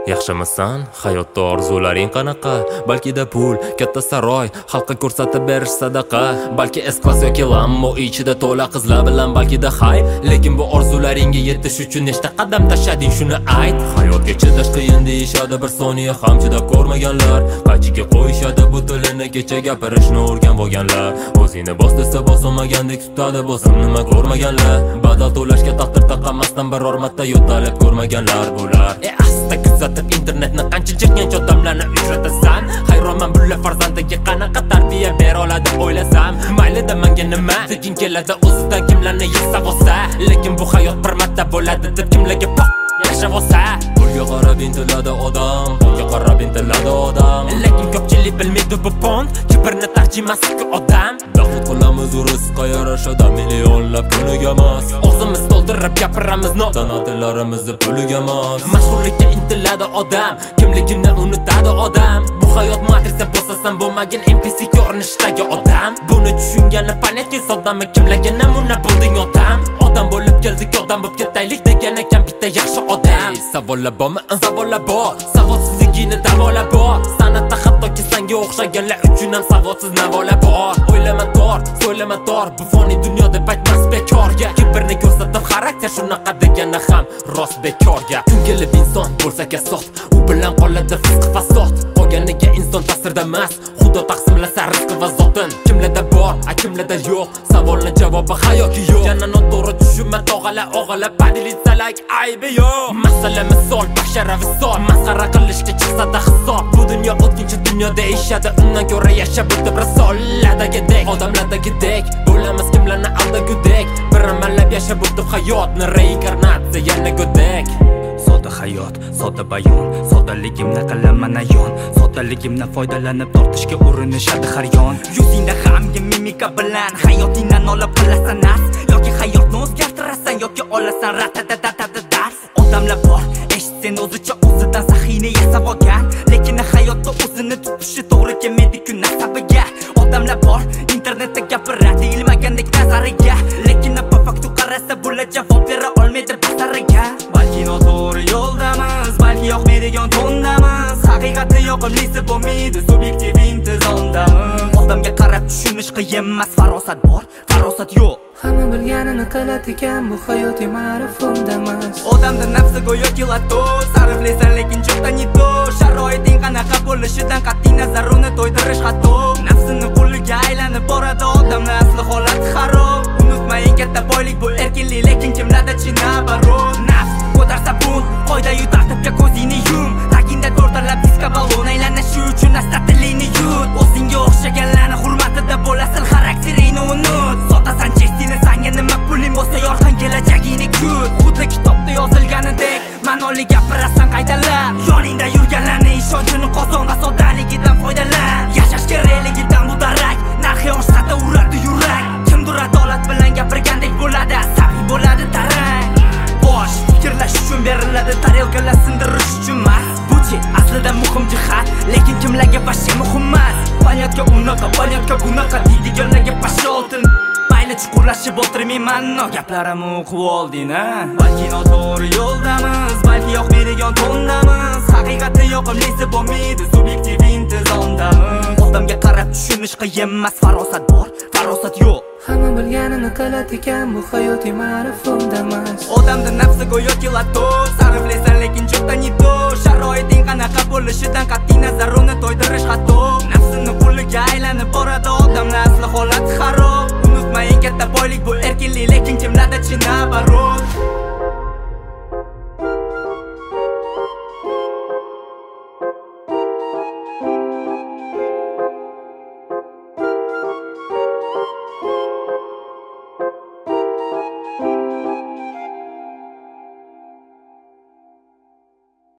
Yaxshimisan? Hayotda orzularing qanaqa? Balkida pul, katta saroy, xalqqa ko'rsatib berish sadaqa. Balki S-klass yoki Lambo ichida to'la qizlar bilan balkida hay. Lekin bu orzularingga yetish uchun nechta qadam tashlading, shuni ayt. Hayotga chidash qiyin deyishadi, bir soniya ham chidab ko'rmaganlar. Qachiga qo'yishadi bu tilini, kecha gapirishni o'rgan bo'lganlar. O'zingni bos desa bosolmagandek tutadi, bosim nima ko'rmaganlar. Badal to'lashga taqdir taqamasdan biror marta yo'talib ko'rmaganlar bular. Asta kuzatib internetni qancha chekkancha odamlarni uchratasan. Hayronman bular farzandiga qanaqa tarbiya bera oladi o'ylasam. Maylida menga nima tekin keladi o'zidan kimlarni yesa bo'lsa. Lekin bu hayot bir marta bo'ladi deb kimlarga yashab olsa. Pulga qarab intiladi odam, pulga qarab intiladi odam. Lekin ko'pchilik bilmaydi bu fond kibrni tarjimasi-ku odam. Daxl qilamiz rizqqa yarashada millionlab pulga emas. O'zimiz to'ldirib gapiramiz donatorlarimizni pulga emas. Mashhurlikka intiladi odam, kimligini unutadi odam. Bu hayot matriса bo'lsa bo'lmagin NPC ko'rinishdagi odam. Buni tushungani panetki sodami kimlarga namuna bo'lding odam. Odam bo'lib keldik, odam bo'lib ketaylik degan ekan bitta yaxshi odam. Savollar bormi? Savollar bor. Savodsizligini davolab bor. San'atda hattoki senga o'xshaganlar uchun ham savodsiz navolar bor. O'ylama tor, so'ylama tor, bu foniy dunyoda baytmas bekorga. Kibrni ko'rsatib xarakter shunaqa degani ham rost bekorga. Kun kelib inson bo'lsa kasod, u bilan qoladi fisq fasod. Qolganiga inson ta'sirda emas, Xudo taqsimlasa rizq va zotin. Kimlarda bor, kimlarda yo'q, savolni javobi hayoki yo'q. Yana noto'g'ri tushunma tog'alar, o'g'alar padilitsalar aybi yo'q. Masala misol, bashara visol, masxara qilishga chiqsa-da hisob. Bu dunyo o'tkinchi dunyo deyishadi, undan ko'ra yashab o'tib risoladagidek, odamlardagidek bo'lamiz kimlarni aldagudek. Bir amallab yashab o'tib hayotni reinkarnatsiya yana go'dak. Sodda hayot, sodda bayon, soddaligimni qilaman ayon. Soddaligimdan foydalanib tortishga urinishadi har yon. Yuzingda hamgin mimika bilan hayotingdan olib qilasan nas, yoki hayotni o'zgartirasan yoki olasan ratatatatata dars. Odamlar bor, eshitsen o'zicha o'zidan sahiyni yasab olgan, lekin hayotda o'zini tutishi to'g'ri kelmaydi-ku nasabiga. Odamlar bor, internetda gapiradi ilmagandek nazariga, lekin bu faktu qarasa bular javob bera olmaydi basariga. Balki noto'g'ri yo'ldamiz, balki yoqmaydigan tondamiz. Haqiqatni yoqimlisi bo'lmaydi, subyektiv intizomdamiz. Odamga qarab tushunish qiyin emas, farosat bor, farosat yo'q. Hamma bilganini qiladi ekan, bu hayotiy ma'rifundamas. Odamda nafsi go'yoki lato, sarflaysan lekin cho'qda nito. Sharoiting qanaqa bo'lishidan qat'iy nazar uni to'ydirish xato. Nafsini quliga aylanib boradi odamlar, asli holati xarob. Unutmang katta boylik bu erkinlik, lekin kimlarda chinabarot. Nafs ko'tarsa bun, qoida-yu tartibga ko'zingni yum. Tagingda to'rtalab diska balon aylanishi uchun asta tilingni yut. O'zingga o'xshaganlarni hurmatida bo'lasan, xarakteringni unut. Sotasan chestini, senga nima puling bo'lsa yorqin kelajagingni kut. Xuddi kitobda yozilganidek ma'noli gapirasan qaydalar. Yoningda yurganlarni ishonchini qozon va soddaligidan foydalan. Yashash kerakligidan bu darak, narxi oshsa-da uradi yurak. Kimdir adolat bilan gapirgandek bo'ladi, asabiy bo'ladi tarang. Bosh fikrlash uchun beriladi tarelkalar, sindirish uchun emas. Bu-chi aslida muhim jihat, lekin kimlarga bashi muhim emas. Panyatka unaqa, panyatka bunaqa deydiganlarga bashi oltin. Mayli chuqurlashib o'tirmayman, gaplarimni o'qib olding-a. Balki noto'g'ri yo'ldamiz, balki yoqmaydigan tondamiz. Haqiqatni yoqimlisi bo'lmaydi, subyektiv intizomdamiz. Odamga qarab tushunish qiyin emas, farosat bor, farosat yo'q. Hamma bilganini qiladi ekan, bu hayotiy ma'rifundamas. Odamda nafsi go'yoki lato, sarflaysan lekin cho'qda nito. Sharoiting qanaqa bo'lishidan qat'iy nazar uni to'ydirish xato. Nafsini quliga aylanib boradi odamlar, asli holati xarob.